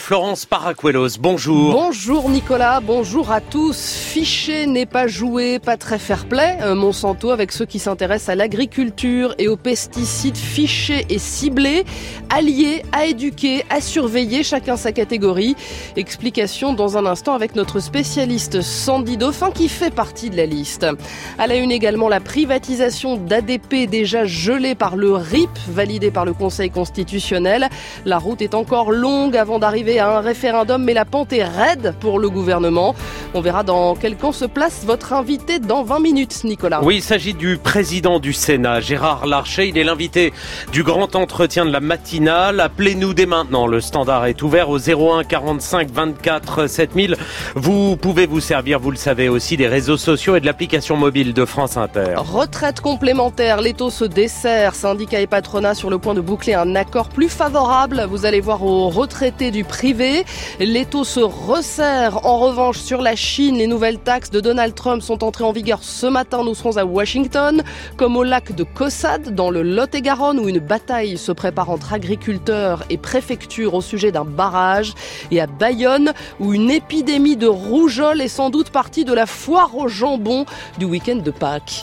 Florence Paracuelos, bonjour. Bonjour Nicolas, bonjour à tous. Fiché n'est pas joué, pas très fair-play. Monsanto avec ceux qui s'intéressent à l'agriculture et aux pesticides fichés et ciblés, alliés à éduquer, à surveiller, chacun sa catégorie. Explication dans un instant avec notre spécialiste Sandy Dauphin qui fait partie de la liste. À la une également la privatisation d'ADP déjà gelée par le RIP, validé par le Conseil constitutionnel. La route est encore longue avant d'arriver à un référendum, mais la pente est raide pour le gouvernement. On verra dans quel camp se place votre invité dans 20 minutes, Nicolas. Oui, il s'agit du président du Sénat, Gérard Larcher. Il est l'invité du grand entretien de la matinale. Appelez-nous dès maintenant. Le standard est ouvert au 01 45 24 7000. Vous pouvez vous servir, vous le savez aussi, des réseaux sociaux et de l'application mobile de France Inter. Retraite complémentaire, l'étau se dessert. Syndicats et patronat sur le point de boucler un accord plus favorable. Vous allez voir aux retraités du privé. L'étau se resserre. En revanche, sur la Chine, les nouvelles taxes de Donald Trump sont entrées en vigueur ce matin. Nous serons à Washington, comme au lac de Caussade, dans le Lot-et-Garonne, où une bataille se prépare entre agriculteurs et préfectures au sujet d'un barrage. Et à Bayonne, où une épidémie de rougeole est sans doute partie de la foire au jambon du week-end de Pâques.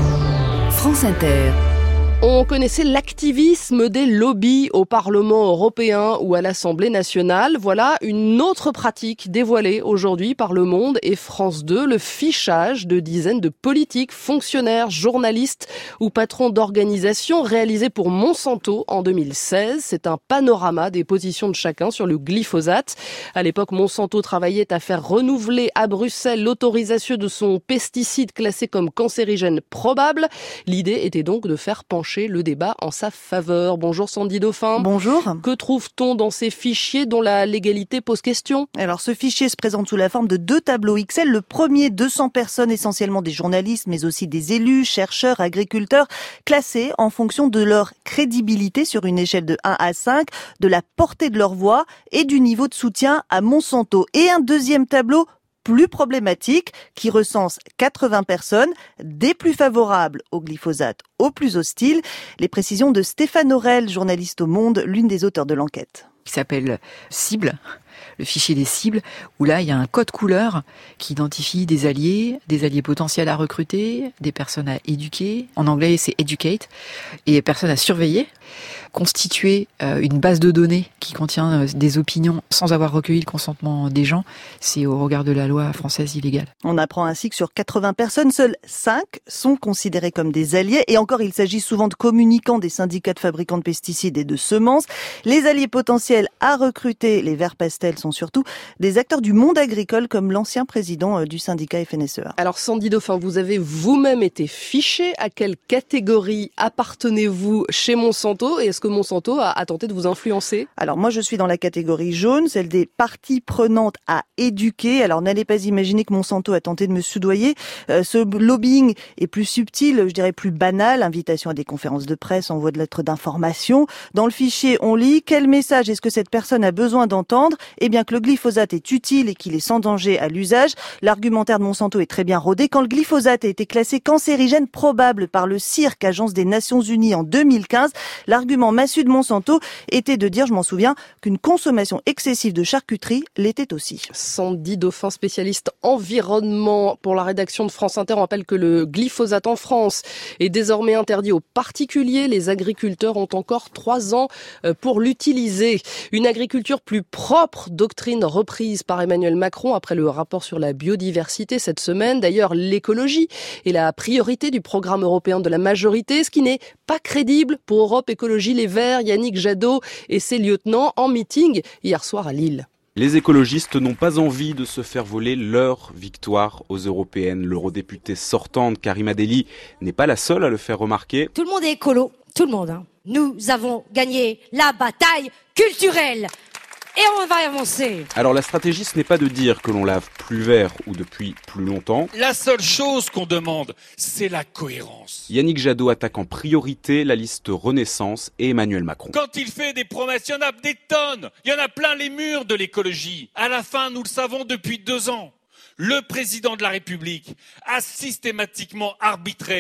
France Inter. On connaissait l'activisme des lobbies au Parlement européen ou à l'Assemblée nationale. Voilà une autre pratique dévoilée aujourd'hui par Le Monde et France 2, le fichage de dizaines de politiques, fonctionnaires, journalistes ou patrons d'organisations réalisé pour Monsanto en 2016. C'est un panorama des positions de chacun sur le glyphosate. À l'époque, Monsanto travaillait à faire renouveler à Bruxelles l'autorisation de son pesticide classé comme cancérigène probable. L'idée était donc de faire pencher le débat en sa faveur. Bonjour Sandy Dauphin. Bonjour. Que trouve-t-on dans ces fichiers dont la légalité pose question ? Alors ce fichier se présente sous la forme de 2 tableaux XL. Le premier, 200 personnes, essentiellement des journalistes, mais aussi des élus, chercheurs, agriculteurs, classés en fonction de leur crédibilité sur une échelle de 1 à 5, de la portée de leur voix et du niveau de soutien à Monsanto. Et un deuxième tableau plus problématique, qui recense 80 personnes, des plus favorables au glyphosate aux plus hostiles. Les précisions de Stéphane Aurel, journaliste au Monde, l'une des auteurs de l'enquête. Qui s'appelle cible, le fichier des cibles, où là il y a un code couleur qui identifie des alliés potentiels à recruter, des personnes à éduquer, en anglais c'est educate, et personnes à surveiller. Constituer une base de données qui contient des opinions sans avoir recueilli le consentement des gens, c'est au regard de la loi française illégal. On apprend ainsi que sur 80 personnes, seules 5 sont considérées comme des alliés. Et encore, il s'agit souvent de communicants des syndicats de fabricants de pesticides et de semences. Les alliés potentiels à recruter, les verts pastels, sont surtout des acteurs du monde agricole comme l'ancien président du syndicat FNSEA. Alors Sandy Dauphin, vous avez vous-même été fiché. À quelle catégorie appartenez-vous chez Monsanto ? Et est-ce que Monsanto a tenté de vous influencer ? Alors moi je suis dans la catégorie jaune, celle des parties prenantes à éduquer. Alors n'allez pas imaginer que Monsanto a tenté de me soudoyer. Ce lobbying est plus subtil, je dirais plus banal. Invitation à des conférences de presse, envoi de lettres d'information. Dans le fichier, on lit quel message est-ce que cette personne a besoin d'entendre ? Eh bien que le glyphosate est utile et qu'il est sans danger à l'usage. L'argumentaire de Monsanto est très bien rodé. Quand le glyphosate a été classé cancérigène probable par le CIRC, agence des Nations Unies, en 2015, l'argument massu de Monsanto était de dire, je m'en souviens, qu'une consommation excessive de charcuterie l'était aussi. Sandy Dauphin, spécialiste environnement pour la rédaction de France Inter, on rappelle que le glyphosate en France est désormais interdit aux particuliers. Les agriculteurs ont encore 3 ans pour l'utiliser. Une agriculture plus propre, doctrine reprise par Emmanuel Macron après le rapport sur la biodiversité cette semaine. D'ailleurs, l'écologie est la priorité du programme européen de la majorité, ce qui n'est pas crédible pour Europe Écologie Les Verts, Yannick Jadot et ses lieutenants en meeting hier soir à Lille. Les écologistes n'ont pas envie de se faire voler leur victoire aux européennes. L'eurodéputée sortante Karima Delli n'est pas la seule à le faire remarquer. Tout le monde est écolo, tout le monde. Nous avons gagné la bataille culturelle. Et on va avancer. Alors la stratégie, ce n'est pas de dire que l'on lave plus vert ou depuis plus longtemps. La seule chose qu'on demande, c'est la cohérence. Yannick Jadot attaque en priorité la liste Renaissance et Emmanuel Macron. Quand il fait des promesses, il y en a des tonnes. Il y en a plein les murs de l'écologie. À la fin, nous le savons depuis 2 ans. Le président de la République a systématiquement arbitré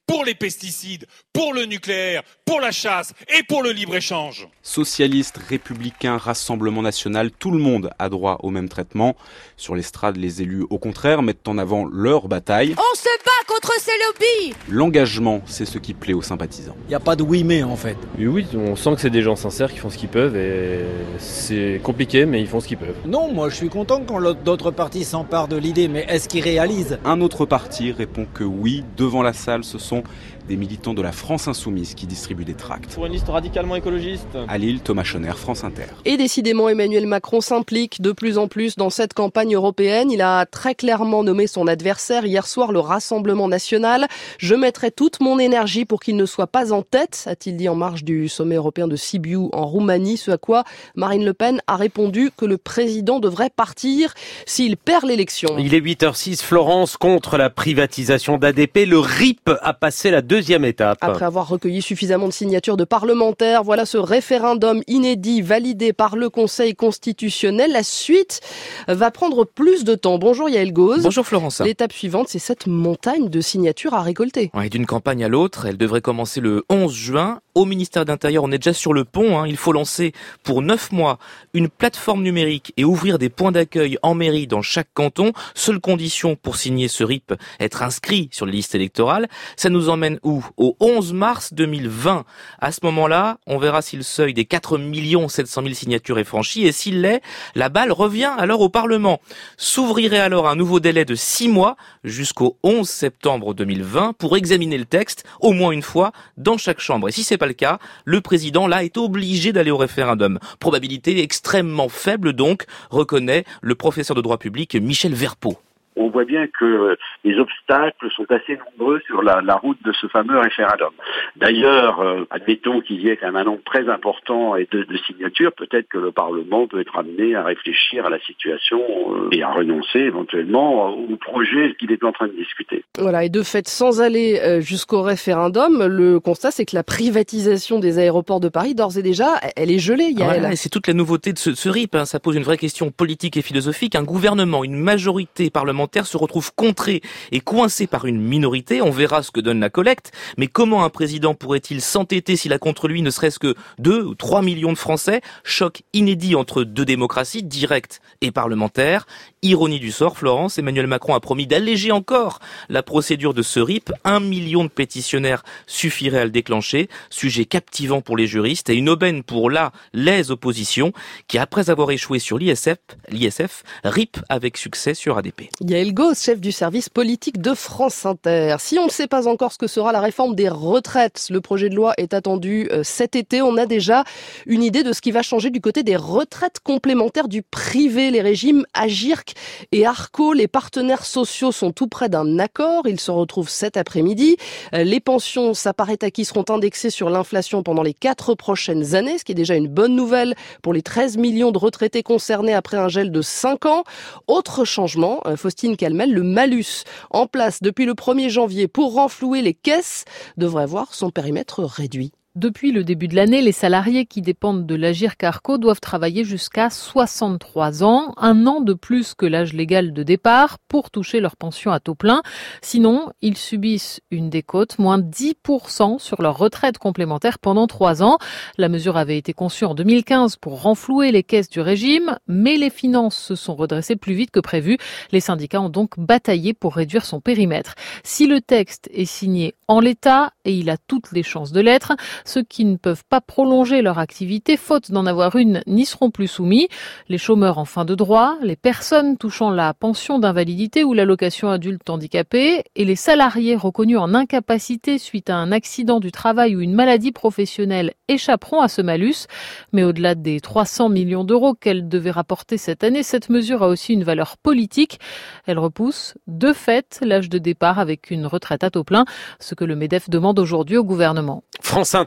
pour les pesticides, pour le nucléaire, pour la chasse et pour le libre-échange. Socialistes, républicains, Rassemblement national, tout le monde a droit au même traitement. Sur l'estrade, les élus, au contraire, mettent en avant leur bataille. On se bat contre ces lobbies. L'engagement, c'est ce qui plaît aux sympathisants. Il n'y a pas de oui mais en fait. Et oui, on sent que c'est des gens sincères qui font ce qu'ils peuvent et c'est compliqué mais ils font ce qu'ils peuvent. Non, moi je suis content quand d'autres partis s'emparent de l'idée, mais est-ce qu'ils réalisent ? Un autre parti répond que oui. Devant la salle, ce sont des militants de la France Insoumise qui distribuent des tracts. Pour une liste radicalement écologiste. À Lille, Thomas Schoner, France Inter. Et décidément, Emmanuel Macron s'implique de plus en plus dans cette campagne européenne. Il a très clairement nommé son adversaire hier soir, le Rassemblement national. Je mettrai toute mon énergie pour qu'il ne soit pas en tête, a-t-il dit en marge du sommet européen de Sibiu en Roumanie, ce à quoi Marine Le Pen a répondu que le président devrait partir s'il perd l'élection. Il est 8h06, Florence, contre la privatisation d'ADP. Le RIP a passé la deuxième étape. Après avoir recueilli suffisamment de signatures de parlementaires, voilà ce référendum inédit validé par le Conseil constitutionnel. La suite va prendre plus de temps. Bonjour Yael Gauze. Bonjour Florence. L'étape suivante, c'est cette montagne de signatures à récolter. Ouais, d'une campagne à l'autre, elle devrait commencer le 11 juin. Au ministère de l'Intérieur, on est déjà sur le pont. Il faut lancer pour 9 mois une plateforme numérique et ouvrir des points d'accueil en mairie dans chaque canton. Seule condition pour signer ce RIP, être inscrit sur les listes électorales. Ça nous emmène où ? Au 11 mars 2020. À ce moment-là, on verra si le seuil des 4 700 000 signatures est franchi et s'il l'est, la balle revient alors au Parlement. S'ouvrirait alors un nouveau délai de 6 mois jusqu'au 11 septembre 2020 pour examiner le texte au moins une fois dans chaque chambre. Et si c'est pas le cas, le président là est obligé d'aller au référendum. Probabilité extrêmement faible donc, reconnaît le professeur de droit public Michel Verpeau. On voit bien que les obstacles sont assez nombreux sur la route de ce fameux référendum. D'ailleurs, admettons qu'il y ait quand même un nombre très important de signatures, peut-être que le Parlement peut être amené à réfléchir à la situation et à renoncer éventuellement au projet qu'il est en train de discuter. Voilà, et de fait, sans aller jusqu'au référendum, le constat c'est que la privatisation des aéroports de Paris, d'ores et déjà, elle est gelée. Voilà, et c'est toute la nouveauté de ce RIP. Ça pose une vraie question politique et philosophique. Un gouvernement, une majorité parlementaire se retrouve contré et coincé par une minorité. On verra ce que donne la collecte. Mais comment un président pourrait-il s'entêter s'il a contre lui ne serait-ce que 2 ou 3 millions de Français ? Choc inédit entre deux démocraties, directes et parlementaires. Ironie du sort, Florence, Emmanuel Macron a promis d'alléger encore la procédure de ce RIP. 1 million de pétitionnaires suffirait à le déclencher. Sujet captivant pour les juristes et une aubaine pour les oppositions qui, après avoir échoué sur l'ISF, RIP avec succès sur ADP. Yael Gauze, chef du service politique de France Inter. Si on ne sait pas encore ce que sera la réforme des retraites, le projet de loi est attendu cet été. On a déjà une idée de ce qui va changer du côté des retraites complémentaires du privé. Les régimes Agirc et Arco, les partenaires sociaux sont tout près d'un accord. Ils se retrouvent cet après-midi. Les pensions, ça paraît acquis, seront indexées sur l'inflation pendant les 4 prochaines années, ce qui est déjà une bonne nouvelle pour les 13 millions de retraités concernés après un gel de 5 ans. Autre changement, Faustine Calmel, le malus en place depuis le 1er janvier pour renflouer les caisses devrait voir son périmètre réduit. Depuis le début de l'année, les salariés qui dépendent de l'Agirc Arco doivent travailler jusqu'à 63 ans, un an de plus que l'âge légal de départ pour toucher leur pension à taux plein. Sinon, ils subissent une décote, moins 10% sur leur retraite complémentaire pendant 3 ans. La mesure avait été conçue en 2015 pour renflouer les caisses du régime, mais les finances se sont redressées plus vite que prévu. Les syndicats ont donc bataillé pour réduire son périmètre. Si le texte est signé en l'état, et il a toutes les chances de l'être, ceux qui ne peuvent pas prolonger leur activité, faute d'en avoir une, n'y seront plus soumis. Les chômeurs en fin de droit, les personnes touchant la pension d'invalidité ou l'allocation adulte handicapé et les salariés reconnus en incapacité suite à un accident du travail ou une maladie professionnelle échapperont à ce malus. Mais au-delà des 300 millions d'euros qu'elle devait rapporter cette année, cette mesure a aussi une valeur politique. Elle repousse de fait l'âge de départ avec une retraite à taux plein, ce que le MEDEF demande aujourd'hui au gouvernement. France Inter.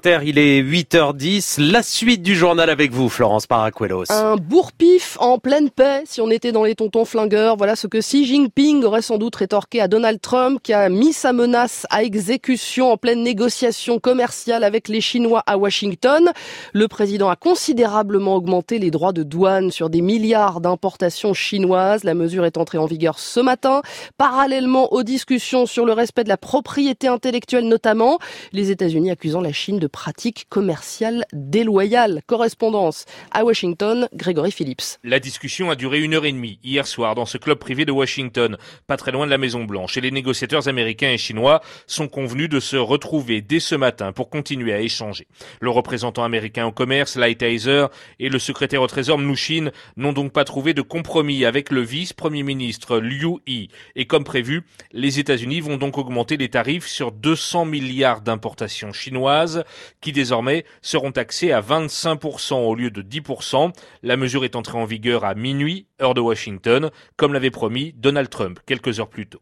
Inter, il est 8h10. La suite du journal avec vous, Florence Paracuelos. Un bourre-pif en pleine paix, si on était dans les tontons flingueurs. Voilà ce que Xi Jinping aurait sans doute rétorqué à Donald Trump, qui a mis sa menace à exécution en pleine négociation commerciale avec les Chinois à Washington. Le président a considérablement augmenté les droits de douane sur des milliards d'importations chinoises. La mesure est entrée en vigueur ce matin. Parallèlement aux discussions sur le respect de la propriété intellectuelle notamment, les États-Unis accusant la Chine de pratiques commerciales déloyales. Correspondance à Washington, Grégory Phillips. La discussion a duré 1h30 hier soir dans ce club privé de Washington, pas très loin de la Maison-Blanche. Et les négociateurs américains et chinois sont convenus de se retrouver dès ce matin pour continuer à échanger. Le représentant américain au commerce, Lighthizer, et le secrétaire au Trésor, Mnuchin, n'ont donc pas trouvé de compromis avec le vice-premier ministre Liu He. Et comme prévu, les États-Unis vont donc augmenter les tarifs sur 200 milliards d'importations chinoises qui désormais seront taxées à 25% au lieu de 10%. La mesure est entrée en vigueur à minuit, heure de Washington, comme l'avait promis Donald Trump quelques heures plus tôt.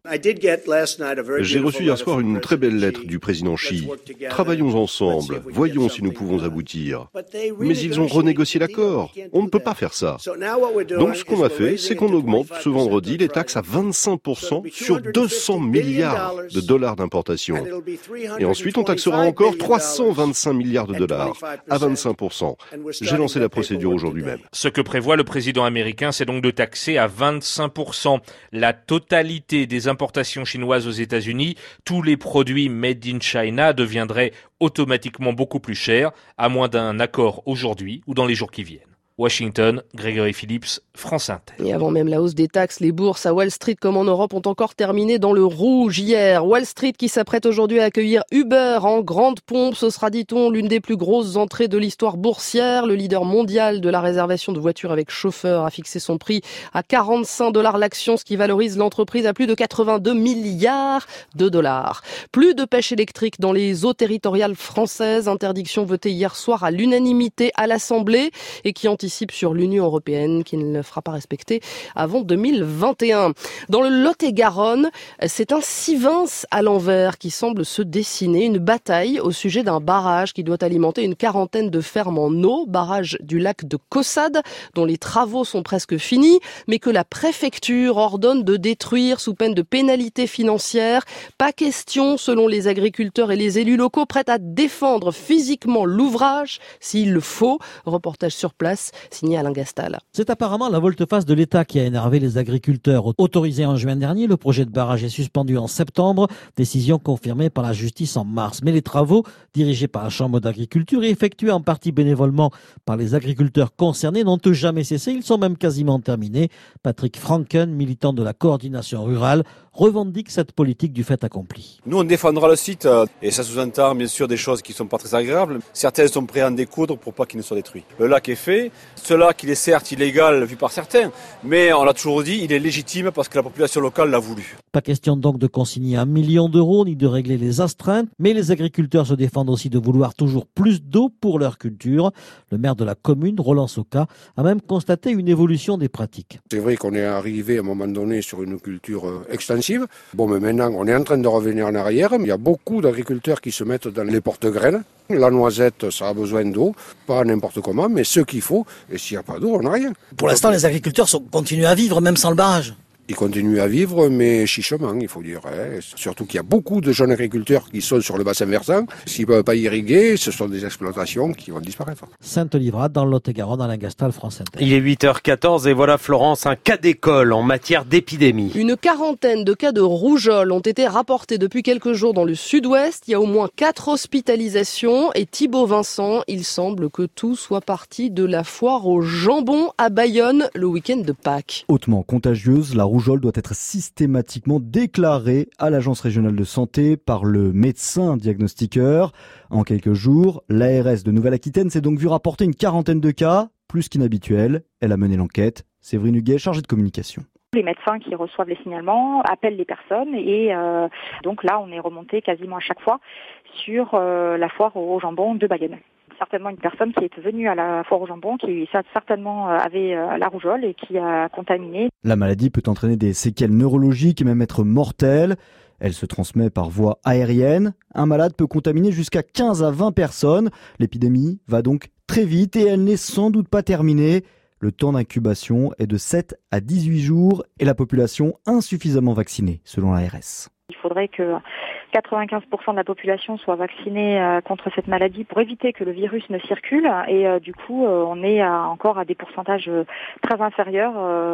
J'ai reçu hier soir une très belle lettre du président Xi. Travaillons ensemble, voyons si nous pouvons aboutir. Mais ils ont renégocié l'accord. On ne peut pas faire ça. Donc ce qu'on a fait, c'est qu'on augmente ce vendredi les taxes à 25% sur 200 milliards de dollars d'importation. Et ensuite, on taxera encore 325 milliards de dollars à 25%. J'ai lancé la procédure aujourd'hui même. Ce que prévoit le président américain, c'est donc de taxer à 25% la totalité des importations chinoises aux États-Unis. Tous les produits made in China deviendraient automatiquement beaucoup plus chers, à moins d'un accord aujourd'hui ou dans les jours qui viennent. Washington, Grégory Phillips, France Inter. Et avant même la hausse des taxes, les bourses à Wall Street comme en Europe ont encore terminé dans le rouge hier. Wall Street qui s'apprête aujourd'hui à accueillir Uber en grande pompe. Ce sera, dit-on, l'une des plus grosses entrées de l'histoire boursière. Le leader mondial de la réservation de voitures avec chauffeur a fixé son prix à $45 l'action, ce qui valorise l'entreprise à plus de 82 milliards de dollars. Plus de pêche électrique dans les eaux territoriales françaises. Interdiction votée hier soir à l'unanimité à l'Assemblée et qui anticipe sur l'Union européenne qui ne le fera pas respecter avant 2021. Dans le Lot-et-Garonne, c'est un Sivens à l'envers qui semble se dessiner, une bataille au sujet d'un barrage qui doit alimenter une quarantaine de fermes en eau, barrage du lac de Caussade, dont les travaux sont presque finis, mais que la préfecture ordonne de détruire sous peine de pénalité financière. Pas question, selon les agriculteurs et les élus locaux, prêts à défendre physiquement l'ouvrage s'il le faut. Reportage sur place, signé Alain Gastal. C'est apparemment la volte-face de l'État qui a énervé les agriculteurs. Autorisé en juin dernier, le projet de barrage est suspendu en septembre, décision confirmée par la justice en mars. Mais les travaux, dirigés par la Chambre d'agriculture et effectués en partie bénévolement par les agriculteurs concernés, n'ont jamais cessé. Ils sont même quasiment terminés. Patrick Franken, militant de la coordination rurale, revendique cette politique du fait accompli. Nous, on défendra le site et ça sous-entend bien sûr des choses qui ne sont pas très agréables. Certains sont prêts à en découdre pour pas qu'il ne soit détruit. Le lac est fait. Ce lac, il est certes illégal vu par certains, mais on l'a toujours dit, il est légitime parce que la population locale l'a voulu. Pas question donc de consigner 1 million d'euros ni de régler les astreintes, mais les agriculteurs se défendent aussi de vouloir toujours plus d'eau pour leur culture. Le maire de la commune, Roland Soka, a même constaté une évolution des pratiques. C'est vrai qu'on est arrivé à un moment donné sur une culture extensive. Bon, mais maintenant, on est en train de revenir en arrière. Il y a beaucoup d'agriculteurs qui se mettent dans les porte-graines. La noisette, ça a besoin d'eau, pas n'importe comment, mais ce qu'il faut. Et s'il n'y a pas d'eau, on n'a rien. Pour l'instant, les agriculteurs continuent à vivre, même sans le barrage. Ils continuent à vivre, mais chichement, il faut dire. Surtout qu'il y a beaucoup de jeunes agriculteurs qui sont sur le bassin versant. S'ils ne peuvent pas irriguer, ce sont des exploitations qui vont disparaître. Sainte-Livrade, dans le Lot-et-Garonne, Alain Gastal, France Inter. Il est 8h14 et voilà Florence, un cas d'école en matière d'épidémie. Une quarantaine de cas de rougeole ont été rapportés depuis quelques jours dans le sud-ouest. Il y a au moins 4 hospitalisations et Thibaut Vincent, il semble que tout soit parti de la foire au jambon à Bayonne le week-end de Pâques. Hautement contagieuse, la rougeole doit être systématiquement déclarée à l'Agence régionale de santé par le médecin diagnostiqueur. En quelques jours, l'ARS de Nouvelle-Aquitaine s'est donc vu rapporter une quarantaine de cas, plus qu'inhabituel. Elle a mené l'enquête. Séverine Huguet, chargée de communication. Les médecins qui reçoivent les signalements appellent les personnes et donc là on est remonté quasiment à chaque fois sur la foire au jambon de Bayonne. certainement une personne qui est venue à la foire au jambon, qui certainement avait la rougeole et qui a contaminé. La maladie peut entraîner des séquelles neurologiques et même être mortelle. Elle se transmet par voie aérienne. Un malade peut contaminer jusqu'à 15 à 20 personnes. L'épidémie va donc très vite et elle n'est sans doute pas terminée. Le temps d'incubation est de 7 à 18 jours et la population insuffisamment vaccinée, selon l'ARS. Il faudrait que 95% de la population soit vaccinée contre cette maladie pour éviter que le virus ne circule. Et du coup, on est encore à des pourcentages très inférieurs,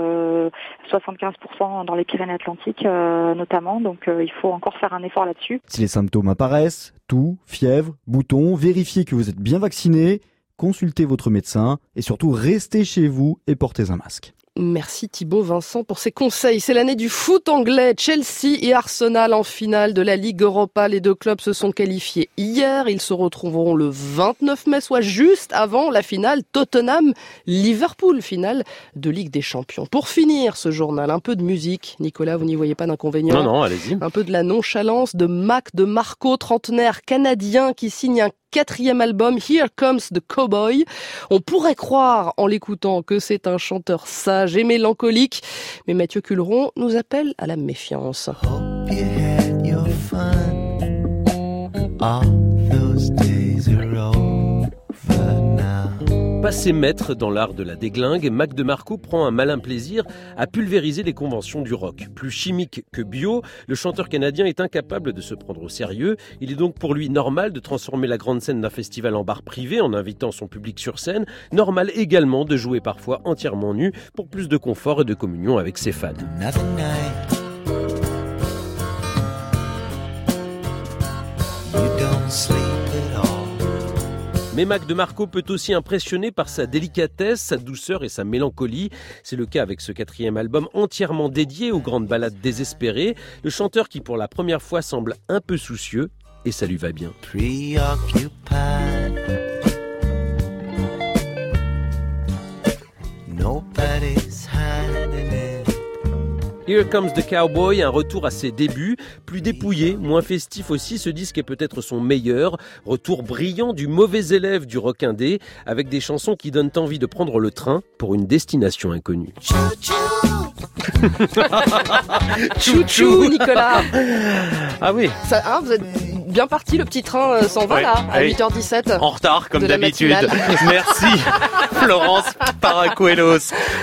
75% dans les Pyrénées-Atlantiques notamment. Donc il faut encore faire un effort là-dessus. Si les symptômes apparaissent, toux, fièvre, boutons, vérifiez que vous êtes bien vacciné, consultez votre médecin et surtout restez chez vous et portez un masque. Merci Thibaut Vincent pour ces conseils. C'est l'année du foot anglais. Chelsea et Arsenal en finale de la Ligue Europa. Les deux clubs se sont qualifiés hier. Ils se retrouveront le 29 mai, soit juste avant la finale Tottenham-Liverpool, finale de Ligue des Champions. Pour finir ce journal, un peu de musique. Nicolas, vous n'y voyez pas d'inconvénient? Non, allez-y. Un peu de la nonchalance de Mac DeMarco, trentenaire canadien qui signe un 4e album, Here Comes the Cowboy. On pourrait croire en l'écoutant que c'est un chanteur sage et mélancolique, mais Mathieu Culeron nous appelle à la méfiance. Passé maître dans l'art de la déglingue, Mac DeMarco prend un malin plaisir à pulvériser les conventions du rock. Plus chimique que bio, le chanteur canadien est incapable de se prendre au sérieux. Il est donc pour lui normal de transformer la grande scène d'un festival en bar privé en invitant son public sur scène. Normal également de jouer parfois entièrement nu pour plus de confort et de communion avec ses fans. Mais Mac DeMarco peut aussi impressionner par sa délicatesse, sa douceur et sa mélancolie. C'est le cas avec ce 4e album entièrement dédié aux grandes ballades désespérées. Le chanteur qui pour la première fois semble un peu soucieux, et ça lui va bien. Here Comes the Cowboy, un retour à ses débuts, plus dépouillé, moins festif aussi, ce disque est peut-être son meilleur, retour brillant du mauvais élève du rock indé, avec des chansons qui donnent envie de prendre le train pour une destination inconnue. Chouchou, Nicolas. Ah oui. Ça, vous êtes bien parti, le petit train s'en va là, à 8h17. En retard, comme de la d'habitude. matinale. Merci, Florence Paracuelos.